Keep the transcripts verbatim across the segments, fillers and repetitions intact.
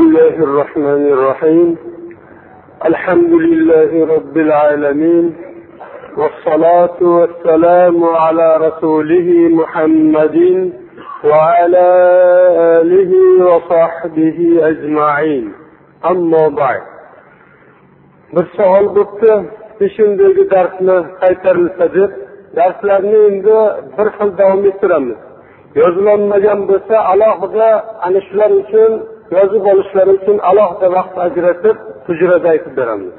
الله الرحمن الرحيم. الحمد لله رب العالمين، والصلاة والسلام على رسوله محمد وعلى آله وصحبه أجمعين. أما بعد. Bir savol bo'ldi, peshandagi darsni qaytarilsa deb, darslarni endi bir xil davom ettiramiz. Yozilmagan bo'lsa, alohida ana shular uchun yozib olishlari uchun alohida vaqt ajratib, hujrada aytib beramiz.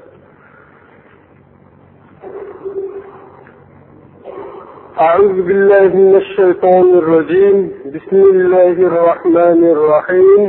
أعوذ بالله من الشيطان الرجيم. بسم الله الرحمن الرحيم.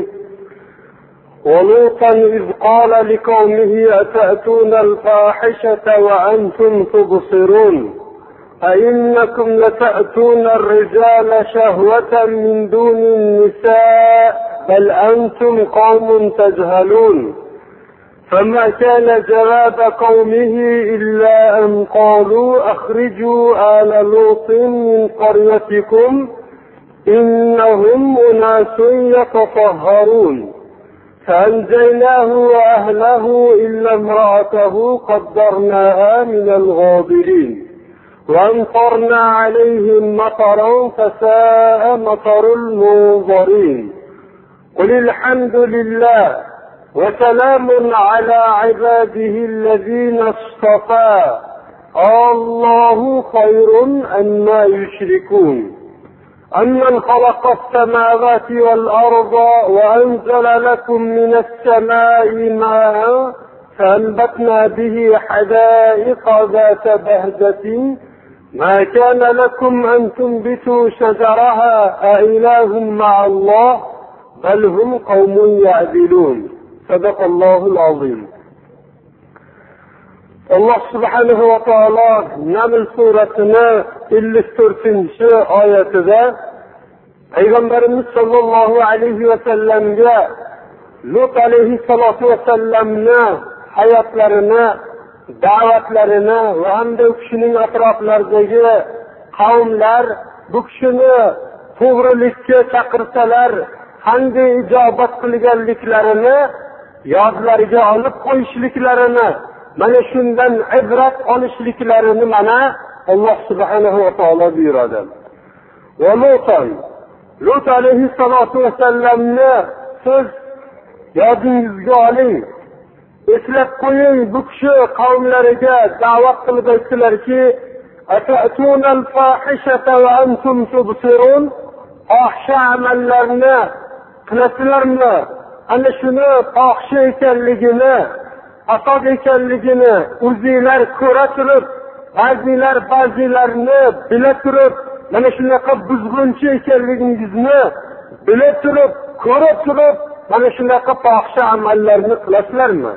ولوطا إذ قال لقومه أتأتون الفاحشة وأنتم تبصرون أئنكم لتأتون الرجال شهوة من دون النساء بل أنتم قوم تجهلون. فما كان جواب قومه إلا أن قالوا أخرجوا آل لوط من قريتكم إنهم أناس يتطهرون. فأنجيناه وأهله إلا امرأته قدرناها من الغابرين وأمطرنا عليهم مطرا فساء مطر المنظرين. قل الحمد لله وسلام على عباده الذين اصطفى الله خير أما يشركون. أمن خلق السماوات والأرض وأنزل لكم من السماء ماء فأنبتنا به حدائق ذات بهجة ما كان لكم أن تنبتوا شجرها أإله مع الله بل هم قوم يعدلون. صدق الله العظيم. الله سبحانه وتعالى نمل سورتنا ellik to'rtinchi oyatida Payg'ambarimiz sollallohu alayhi va sallamga Lut alayhissalatu vasallamni hayotlarini, da'vatlarini va hamda u kishining atroflaridagi qavmlar bu kishini to'g'rilikka chaqirsalar qanday ijobat qilganliklarini yodlariga olib qo'yishliklarini, mana shundan ibrat olishliklarini mana Allah subhanahu wa ta'ala buyuradi. Va Lutan, Lut alayhissalatu vasallamni siz yodingizga oling, eslab qo'ying. Bu kishi qavmlariga da'vat qilib aytdilarki, atatuna al-fahishata va antum tubsirun. Fohisha amallarni qilasizlarmi? Ana shuni fohisha ekanligini, fasod ekanligini o'zingizlar ko'ra turib, ba'zilar ba'zilarni bila turib, mana shunaqa buzg'unchi ekanligingizni bila turib, ko'ra turib, mana shunaqa fohisha amallarni qilasizlarmi?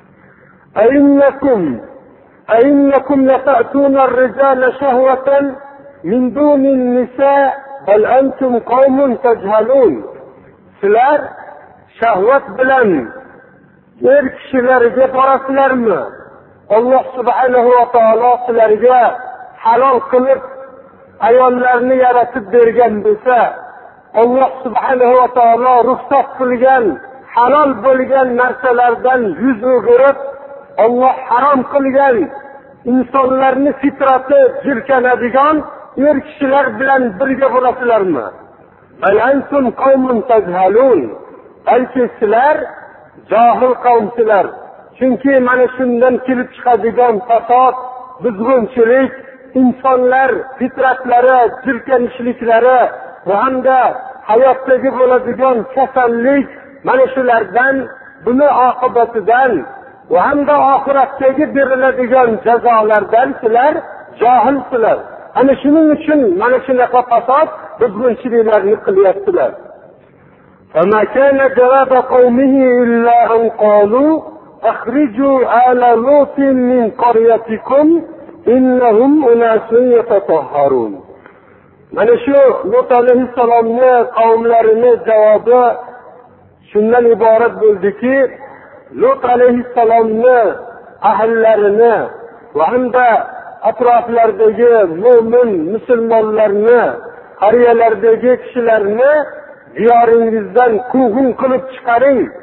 Ayinnakum ayinnakum lata'tuna ar-rijala shahwatan min duni an-nisa bal antum qawmun tajhalun. Sizlar shahvat bilan er kishilarga borasizlarmi? Allah subhanahu wa ta'ala sizlarga halol qilib ayollarni yaratib bergan bo'lsa, Allah subhanahu wa ta'ala ruxsat qilgan halol bo'lgan narsalardan yuz o'girib, Allah harom qilgan insonlarni fitrati jirkanadigan er kishilar bilan birga bo'lasizlarmi? Bal antum qawmun tajhalun. Balki sizlar jahil qavmsizlar. Chunki mana shundan kelib chiqadigan fasod, buzg'unchilik, insonlar fitratlari jirkanishliklari va hamda hayotdagi bo'ladigan kasallik, mana shulardan, buni oqibatidan va hamda oxiratdagi beriladigan jazolardan sizlar johilsizlar. Ana shuning uchun mana shunaqa fasod, buzg'unchiliklarni qilyapsizlar. فما كان جواب قومه إلا أن قالوا أخرجوا آل لوط من قريتكم إنهم أناس يتطهرون. Mana shu Lut alayhissalomni qavmlarini javobi shundan iborat bo'ldiki, Lut alayhissalomni ahllarini va hamda atroflardagi mo'min musulmonlarni, qariyalardagi kishilarni diyoringizdan quvg'in qilib chiqaring.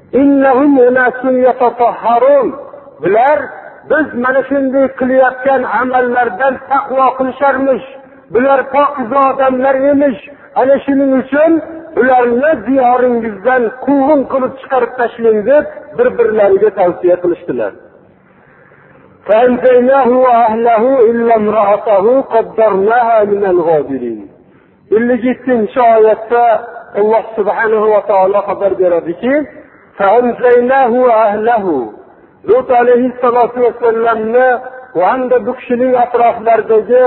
innahum unasun yatatahharun. Bular biz mana shunday qilayotgan amallardan taqvo qilisharmish. Bular pokiza odamlar emish. Ana shuning uchun ularni diyoringizdan quvg'in qilib chiqarib tashlang deb bir-birlariga tavsiya qilishdilar. فَأَنْجَيْنَاهُ وَأَهْلَهُ إِلَّا امْرَأَتَهُ قَدَّرْنَاهَا مِنَ الْغَابِرِينَ. ellik ikkinchi oyatda Alloh subhanahu va taolo xabar beradiki, فَأَنْجَيْنَاهُ وَأَهْلَهُ Lut alayhissalatu vassalamni va hamda bu kishining atroflaridagi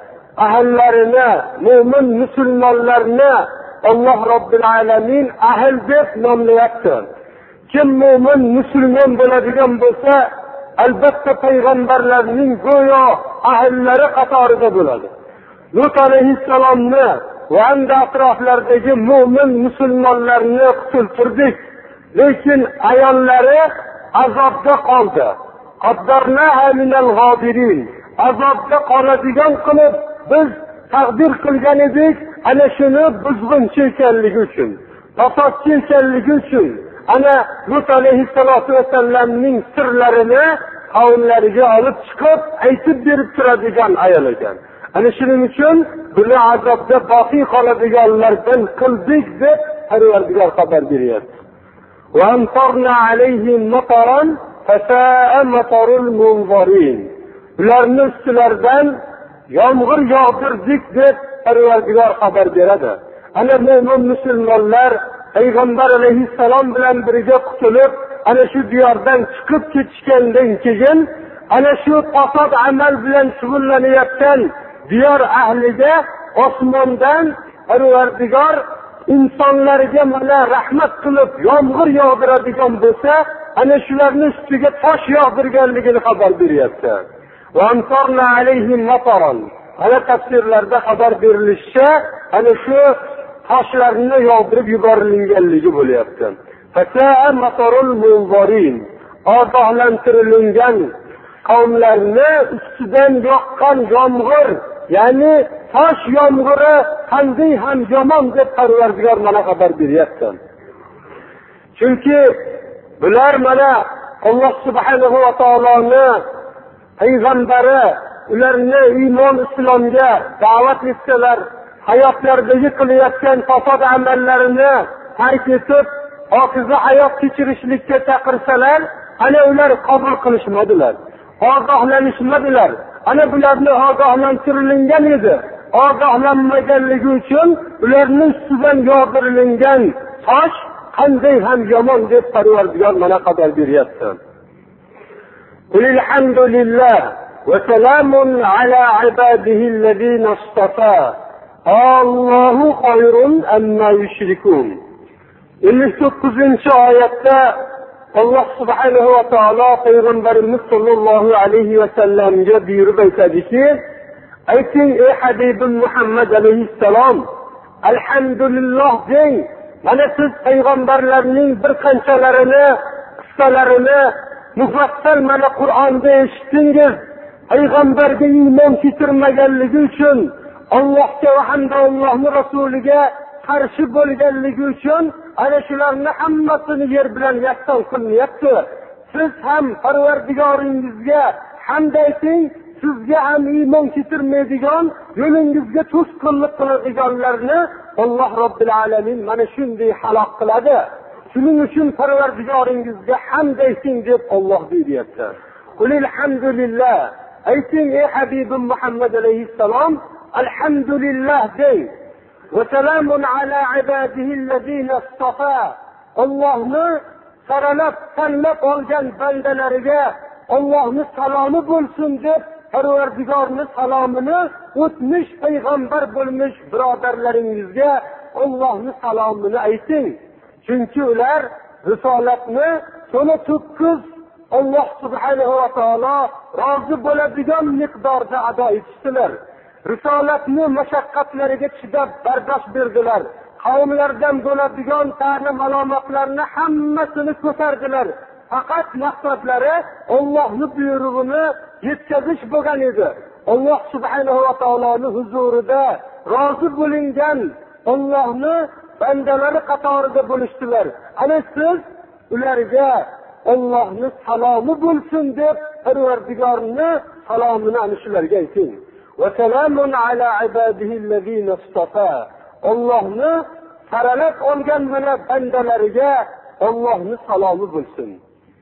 ahllarini, mo'min musulmonlarni Alloh Robbil alamin ahl deb nomlayapti. Kim mo'min musulmon bo'ladigan bo'lsa, albatta payg'ambarlarning go'yo ahllari qatorida bo'ladi. Lut alayhissalomni va hamda atroflaridagi mo'min musulmonlarni qutultirdik, lekin ayollari azobda qoldi. Qaddarnaha minal g'obirin. Azobda qoladigan qilib biz taqdir qilgan edik, ana shuni buzg'unchi ekanligi uchun, fasodchi ekanligi uchun ana Lut alayhissalatu vasallamning sirlarini qavmlariga olib chiqib aytib berib turadigan ayol ekan. Ana shuning uchun buni azobda boqiy qoladiganlardan qildik deb Parvardigor xabar beryapti. Va amtarna alayhim mataran fasa'a matarul munzirin. Ularni ustilaridan yomg'ir yog'dirdik deb Parvardigor xabar beradi. Ana mo'min musulmonlar payg'ambar alayhissalom bilan birga qutulib, ana shu diyordan chiqib ketishgandan keyin ana shu fasod amal bilan shug'ullanayotgan diyor ahliga osmondan Parvardigor insonlarga mana rahmat qilib yomg'ir yog'diradigan bo'lsa, ana shularning ustiga tosh yog'dirganligini xabar beryapti. Va amtarna alayhim mataran. Ana tafsirlarda xabar berilishicha, ana shu toshlarni yog'dirib yuborilganligi bo'lyapti. Fasa'a matarul munzirin. Ogohlantirilgan qavmlarni ustidan yoqqan yomg'ir, ya'ni tosh yomg'iri qanday ham yomon deb Parvardigor mana xabar beryapti. Chunki bular mana Alloh subhanahu va taoloni payg'ambari, ularni iymon islomga da'vat etsalar, hayotlaridagi qilayotgan fasod amallarini tark etib, oqiza hayot kechirishlikka chaqirsalar, ana ular qabul qilishmadilar, ogohlanishmadilar. Ana bularni ogohlantirilgan edi. Ogohlanmaganligi uchun ularning ustidan yog'dirilgan tosh qanday ham yomon deb Parvardigor mana xabar beryapti. Alhamdulillah va salamun ala ibadihi allazina istafa. Allohu xayrun amma yushrikun. ellik to'qqizinchi oyatda Alloh subhanahu va taolo payg'ambarimiz sollallohu alayhi va sallamga buyurib aytadiki, ayting ey Habibim Muhammad alayhissalom, alhamdulillah deng. Mana siz payg'ambarlarning bir qanchalarini, qissalarini mufassal mana Qur'onda eshitdingiz. Payg'ambarga iymon keltirmaganligi uchun, Allohga va hamda Allohning rasuliga qarshi bo'lganligi uchun ana shularni hammasini yer bilan yakson qilyapti. Siz ham Parvardigoringizga hamd ayting, sizga ham iymon keltirmaydigan, yo'lingizga to'sqinlik qiladiganlarni Alloh Robbil alamin mana shunday halok qiladi. Shuning uchun Parvardigoringizga hamd ayting deb Alloh deyapti. Alhamdulillah. Ayting ey Habibim Muhammad alayhissalom, alhamdulillah deng. Va salamun ala ibadihi allazina istafa. Allohni saralab tanlab olgan bandalariga Allohning salomi bo'lsin deb Parvardigorning salomini o'tmish payg'ambar bo'lmish birodarlaringizga Allohning salomini ayting. Chunki ular risolatni to'la to'kkiz Alloh subhanahu va taolo rozi bo'ladigan miqdorda ado etishdilar. Risolatni mashaqqatlariga chidab bardosh berdilar. Qavmlardan bo'ladigan ta'lim alomatlarni hammasini ko'tardilar. Faqat maqsadlari Allohning buyrug'ini yetkazish bo'lgan edi. Alloh subhanahu va taoloning huzurida rozi bo'lingan Allohning bandalari qatorida bo'lishdilar. Ana siz ularga Allohning salomi bo'lsin deb Parvardigorning salomini ana shularga ayting. Va salamun ala ibadihi allazina istafa. Allohni saralab olgan mana bandalariga Allohning salomi bo'lsin.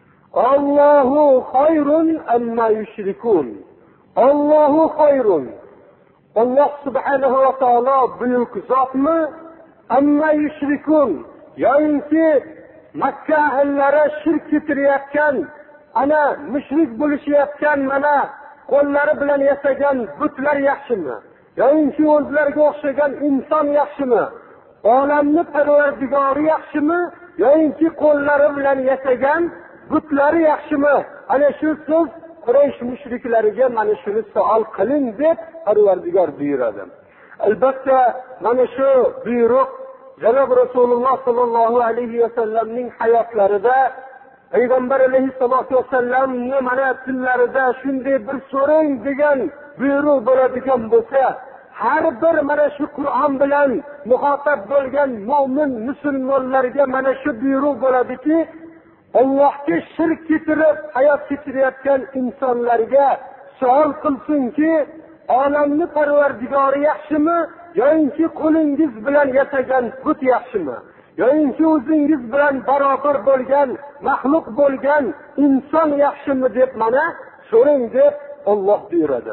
Allohu xayrun amma yushrikun. Allohu xayrun. Alloh subhanahu va taolo buyuk zotmi? Amma yushrikun. Yo'inki Makka ahllari shirk keltirayotgan, ana mushrik bo'lishayotgan mana qo'llari bilan yasagan butlar yaxshimi? Yo'inki o'zlariga o'xshagan inson yaxshimi? Olamni Parvardigori yaxshimi? Yo'inki qo'llari bilan yasagan butlari yaxshimi? Ana shu so'z Quraysh mushriklariga mana shuni savol qiling deb Parvardigor buyuradi. Albatta mana shu buyruq Janob Rasululloh sallallohu alayhi va sallamning hayotlarida Payg'ambar alayhissalatu vasallamning mana tillarida shunday bir so'rang degan buyruq bo'ladigan bo'lsa, har bir mana shu Qur'on bilan muxotab bo'lgan mu'min musulmonlarga mana shu buyruq bo'ladiki, Allohga shirk keltirib hayot kechirayotgan insonlarga savol qilsinki, olamni Parvardigori yaxshimi yoki qo'lingiz bilan yasagan but yaxshimi? Yoki o'zingiz bilan barobar bo'lgan maxluq bo'lgan inson yaxshimi deb mana so'rang deb Alloh buyuradi.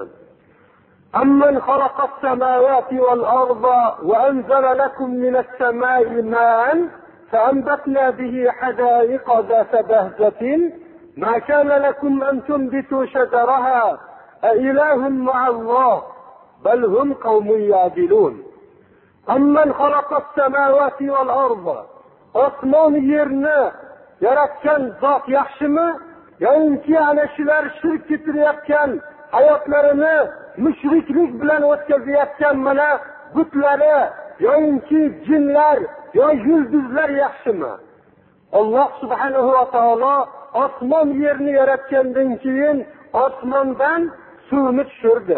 Amman xalaqas samawati wal arda wa anzala lakum minas samai ma'an فأنبتنا به حدائق ذات بهجة ما كان لكم أن تنبتوا شجرها أإله مع الله بل هم قوم يعدلون. أمن خلق السماوات والأرض أصمان يرنا يركن ذات يحشمه ينكي على شلار شرك تريكن hayotlarini mushriklik bilan o'tkazayotgan mana butları yoki jinlar yo yulduzlar yaxshimi? Alloh subhanahu va taolo osmon yerni yaratgandan keyin osmondan suvni tushirdi.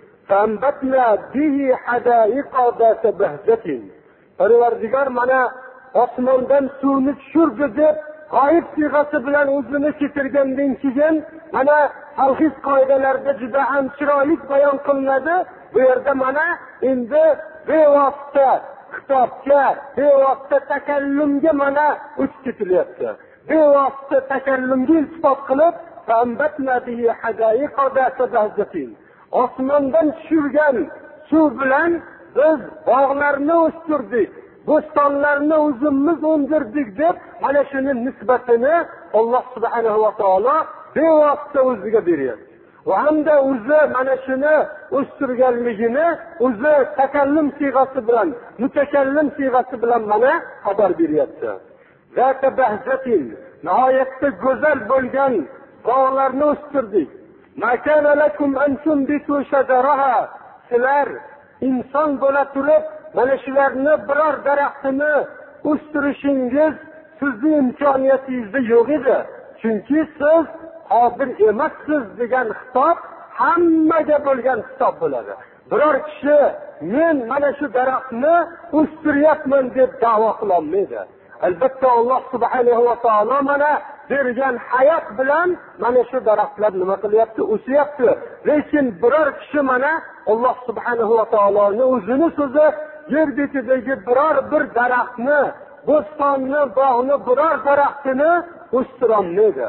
Fambatna bihi hadaiqa zat bahjatin. Parvardigor mana osmondan suvni tushirdi deb g'oyib siyg'asi bilan o'zini keltirgandan keyin mana halqiy qoidalarda juda ham chiroyli bayon qilinadi. Bu yerda mana endi bevosita kitobga, bevosita takallumga mana o'tib ketilyapti. Bevosita takallumga iltifot qilib, fambatna bihi hadaiqa zat bahjatin. Osmondan tushirgan suv bilan biz bog'larni o'stirdik, bo'stonlarni o'zimiz o'ndirdik deb mana shuni nisbatini Alloh subhanahu va taolo bevosita o'ziga beryapti. Va hamda o'zi mana shuni o'stirganligini o'zi takallum siyg'asi bilan, mutakallim siyg'asi bilan mana xabar beryapti. Zat bahjatin, nihoyatda go'zal bo'lgan bog'larni o'stirdik. Ma kana lakum an tunbitu shajaraha. Sizlar inson bo'la turib mana shularni biror daraxtini o'stirishingiz sizning imkoniyatingizda yo'q edi. Chunki siz qodir emassiz degan xitob hammaga bo'lgan xitob bo'ladi. Biror kishi men mana shu daraxtni o'stiryapman deb da'vo qila olmaydi. Albatta Alloh subhanahu va taolo mana bergan hayot bilan mana shu daraxtlar nima qilyapti? O'syapti. Lekin biror kishi mana Alloh subhanahu va taoloning o'zini so'zi yer betidagi biror bir daraxtni, bo'stonni, bog'ni, biror daraxtini o'stira olmaydi.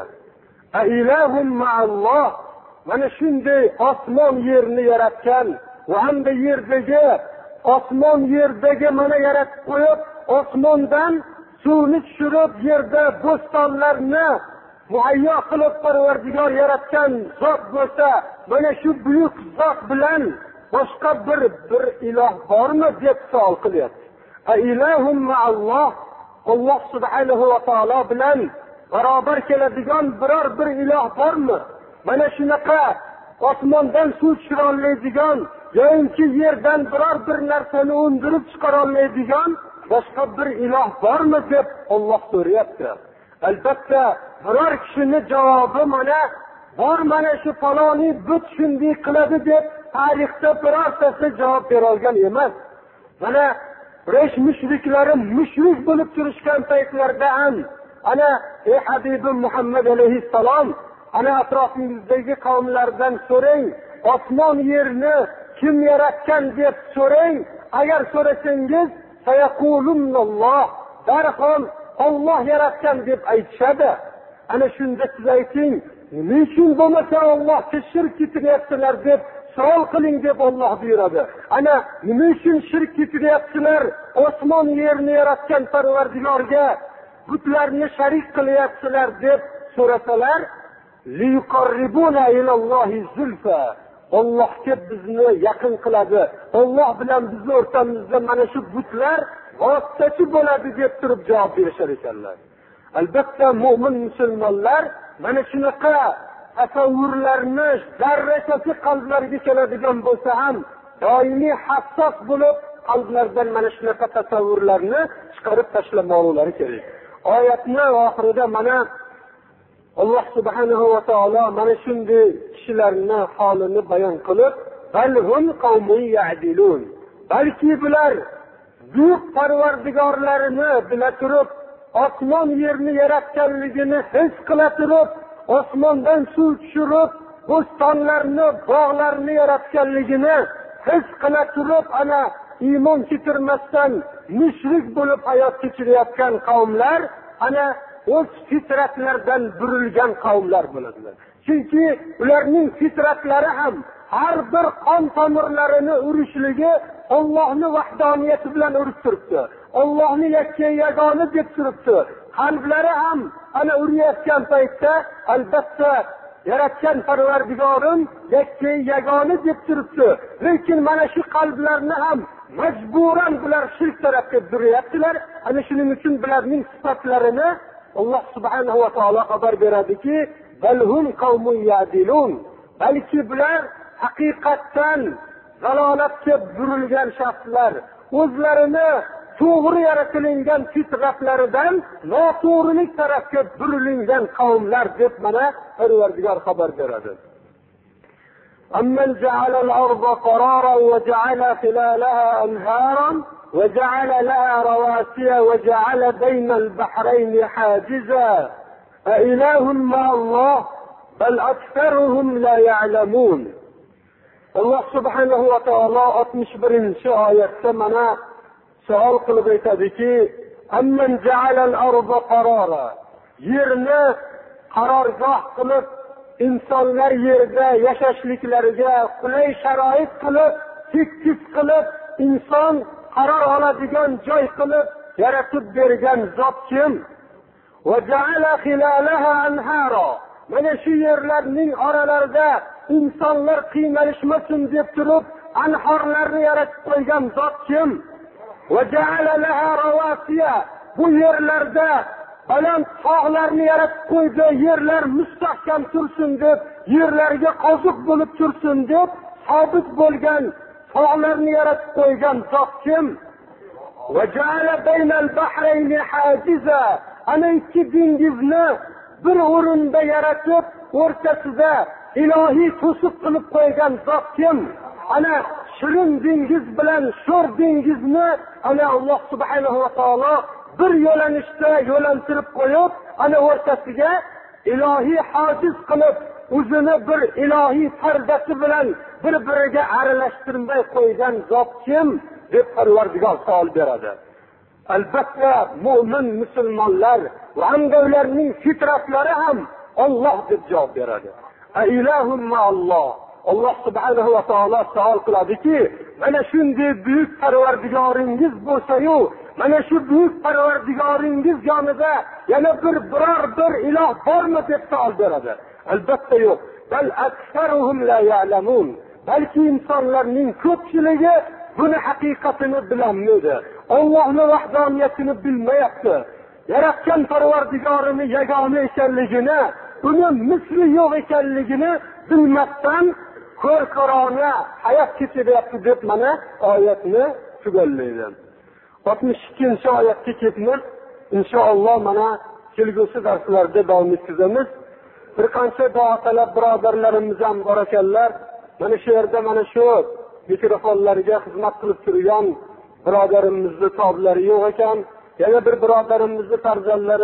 Ailahum ma'alloh. Mana shunday osmon yerni yaratgan va hamda yerdagi osmon yerdagi mana yaratib qo'yib, osmondan suvni tushirib yerda bo'stonlarni muayyo qilib Parvardigor yaratgan zot bo'lsa, mana shu buyuk zot bilan boshqa bir bir iloh bormi deb savol qilyapti. Ailahum ma'alloh. Alloh subhanahu va taolo bilan barobar keladigan biror bir iloh bormi? Mana shunaqa osmondan suv tushira olmaydigan yoki yerdan biror bir narsani undirib chiqara olmaydigan boshqa bir iloh bormi deb Alloh so'rayapti. Albatta biror kishining javobi mana bor, mana shu faloni but shunday qiladi deb tarixda birortasi javob bera olgan emas. Mana Quraysh mushriklari mushrik bo'lib turishgan paytlarda ham ana ey Habibim Muhammad alayhissalom, ana atrofingizdagi qavmlardan so'rang, osmon yerni kim yaratgan deb so'rang. Agar so'rasangiz, sayaqulunalloh, darhol Alloh yaratgan deb aytishadi. Ana shunda siz ayting, nima uchun bo'lmasa Allohga shirk ketiryapsizlar deb savol qiling deb Alloh buyuradi. Ana nima uchun shirk ketiryapsizlar? Osmon yerni yaratgan Parvardigorga butlarni sharik qilyapsizlar deb so'rasalar, liqarribuna ilallohi zulfa, Allohga bizni yaqin qiladi. Alloh bilan bizni o'rtamizda mana shu butlar vositachi bo'ladi deb turib javob berishar ekanlar. Albatta mu'min musulmonlar mana shunaqa tasavvurlarni zarrachasi qalblariga keladigan bo'lsa ham, doimiy hassos bo'lib qalblardan mana shunaqa tasavvurlarni chiqarib tashlamoqlari kerak. Oyatning oxirida mana Alloh subhanahu va taolo mana shunday kishilarning holini bayon qilib, balhum qawmun ya'dilun, balki bular buyuk Parvardigorlarini bila turib, osmon yerni yaratganligini his qila turib, osmondan suv tushirib, bo'stonlarni, bog'larni yaratganligini his qila turib, ana iymon keltirmasdan mushrik bo'lib hayot kechirayotgan qavmlar ana o'z fitratlaridan burilgan qavmlar bo'ladilar. Chunki ularning fitratlari ham har bir qon tomirlarini urishligi Allohning vahdoniyati bilan urib turibdi. Allohni yakka yagona deb turibdi. Qalblari ham ana urayotgan paytda albatta yaratgan Parvardigorim yakka yagona deb turibdi. Lekin mana shu qalblarni ham majburan bular shirk tarafga burayaptilar. Ana shuning uchun bularning sifatlarini Alloh subhanahu va taolo xabar beradiki, balhum qawmun ya'dilun, balki bular haqiqatdan zalolatga burilgan shaxslar, o'zlarini to'g'ri yaratilgan fitratlaridan noto'g'rilik tarafga burilgan qavmlar deb mana Parvardigor xabar beradi. Amman ja'ala al-arda qararan wa ja'ala khilalaha anharan وجعل لها رواسي وجعل بين البحرين حاجزا أإله مع الله بل أكثرهم لا يعلمون. الله سبحانه وتعالى altmış birinchi oyatda mana savol qilib aytadiki, amman ja'alal arda qarara, yerni qarorgoh qilib insonlar yerda yashashliklariga qulay sharoit qilib, tekis qilib inson qaror oladigan joy qilib yaratib bergan zot kim? Va ja'ala khilalaha anhara, mana shu yerlarning oralarida insonlar qiynalishmasin deb turib anhorlarni yaratib qo'ygan zot kim? Va ja'ala laha rawasiya, bu yerlarda baland tog'larni yaratib qo'ydi, yerlar mustahkam tursin deb, yerlarga qoziq bo'lib tursin deb sabit bo'lgan tog'larni yaratib qo'ygan zot kim? Va ja'ala baynal bahrayni hajiza, ana ikki dengizni bir o'rinda yaratib, o'rtasida ilohiy to'siq qilib qo'ygan zot kim? Ana shirin dengiz bilan sho'r dengizni ana Alloh subhanahu va taolo bir yo'lanishda yo'lantirib qo'yib, ana o'rtasiga ilohiy hojiz qilib, o'zini bir ilohiy pardasi bilan bir-biriga aralashtirmay qo'ygan zot kim deb Parvardigor savol beradi. Albatta mu'min musulmonlar va hamda ularning fitratlari ham Alloh deb javob beradi. A ilahum ma'alloh. Alloh subhanahu va taolo savol qiladiki, mana shunday buyuk Parvardigoringiz bo'lsa-yu, mana shu buyuk Parvardigoringiz yonida yana bir biror bir iloh bormi deb savol beradi. Albatta yo'q. Bal aktsaruhum la ya'lamun. Balki insonlarning ko'pchiligi buni haqiqatini bilmaydi. Allohning vahdoniyatini bilmayapti. Yaratgan Parvardigorini yagona ekanligini, uni misli yo'q ekanligini bilmasdan ko'r-ko'rona hayot kechiryapti deb mana oyatni tugallaydi. altmış ikkinchi oyatga ketib, inshaalloh mana kelgusi darslarda davom ettiramiz. Bir qancha duo talab birodarlarimiz ham bor ekanlar. Mana shu yerda mana shu mikrofonlarga xizmat qilib turgan birodarimizning toblari yo'q ekan. Yana bir birodarimizning farzandlari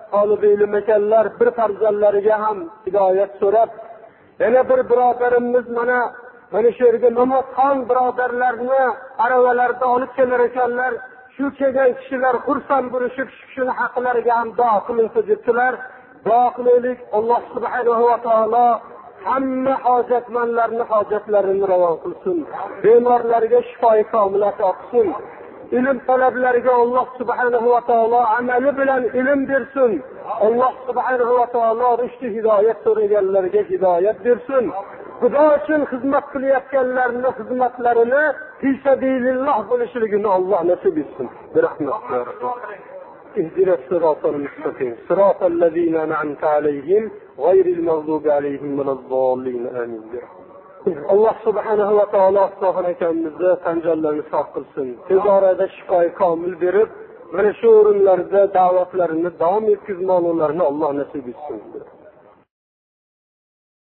talib ilm ekanlar, bir farzandlariga ham hidoyat so'rab, yana bir birodarimiz mana mana shu yerga namozxon birodarlarni aravalarda olib kelar ekanlar. Shu kelgan kishilar xursand bo'lishib, shu kishini haqlariga ham duo qilinsa debdilar. Duo qilaylik, Alloh subhanahu va taolo hamma hojatmanlarni hojatlarini ravo qilsin. Bemorlarga shifoi komil ato qilsin. Ilm talablariga Alloh subhanahu va taolo amali bilan ilm bersin. Alloh subhanahu va taolo rushdi hidoyat so'raganlarga hidoyat bersin. Xudo uchun xizmat qilayotganlarning xizmatlarini fisabililloh bo'lishligini Alloh nasib etsin. Rahmatlar. اهدنا الصراط المستقيم صراط الذين أنعمت عليهم غير المغضوب عليهم ولا الضالين آمين. Alloh subhanahu va taolo Sohir akamizni tanjallarini sog' qilsin. Tez orada shifoi komil berib, mana shu o'rinlarda da'vatlarini davom etkazmoqlarini Alloh nasib etsin.